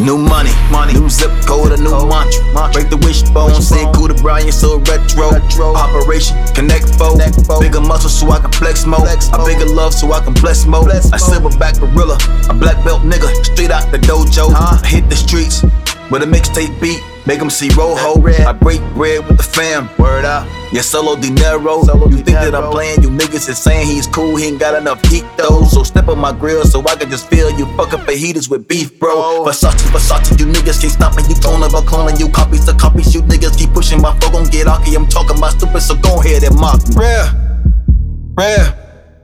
New money, new zip code, a new mantra. Break the wishbone, say Cooter Brian, so retro. Operation Connect Foe. Bigger muscle so I can flex more. A bigger love so I can bless more. A silverback gorilla, a black belt nigga, straight out the dojo. I hit the streets with a mixtape beat, make them see Rojo. I break bread with the fam, word out. Yeah, solo dinero. You think that I'm playing, you niggas is saying he's cool, he ain't got enough heat though. So step on my grill so I can just feel you fucking fajitas with beef, bro. Versace, you niggas can't stop me. You clone about cloning, you copies the copies. You niggas keep pushing my phone, gon' get ocky. I'm talking about stupid, so go ahead and mock me. Real.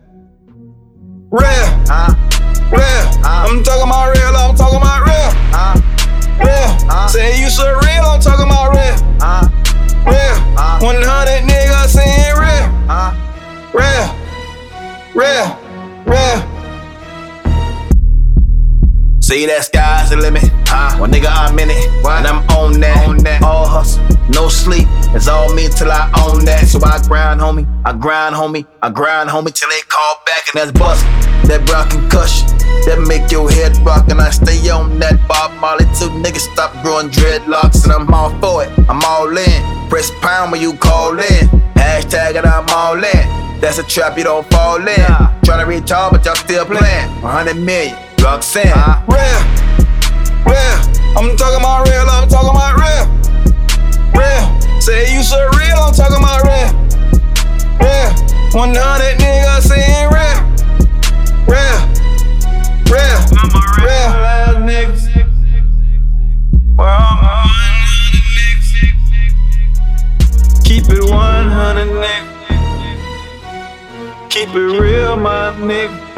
I'm talking about real, I'm talking about real. Say you so real, I'm talking about real. 100 niggas saying real. See that sky's the limit. One nigga I'm in it, and I'm on that. All hustle, no sleep. It's all me till I own that. So I grind, homie. I grind, homie, till they call back and that's bust. That brown concussion, that make your head rock, and I stay on that Bob Marley till niggas stop growing dreadlocks, and I'm all for it. I'm all in. Press pound when you call in. Hashtag it, I'm all in. That's a trap you don't fall in. Tryna reach all, but y'all still playing. 100 million. Roxanne. Real. I'm talking about real, I'm talking about real. Say you so real, I'm talking about real. 100 niggas saying real. Real niggas. Keep it 100 niggas. Keep it real, my nigga.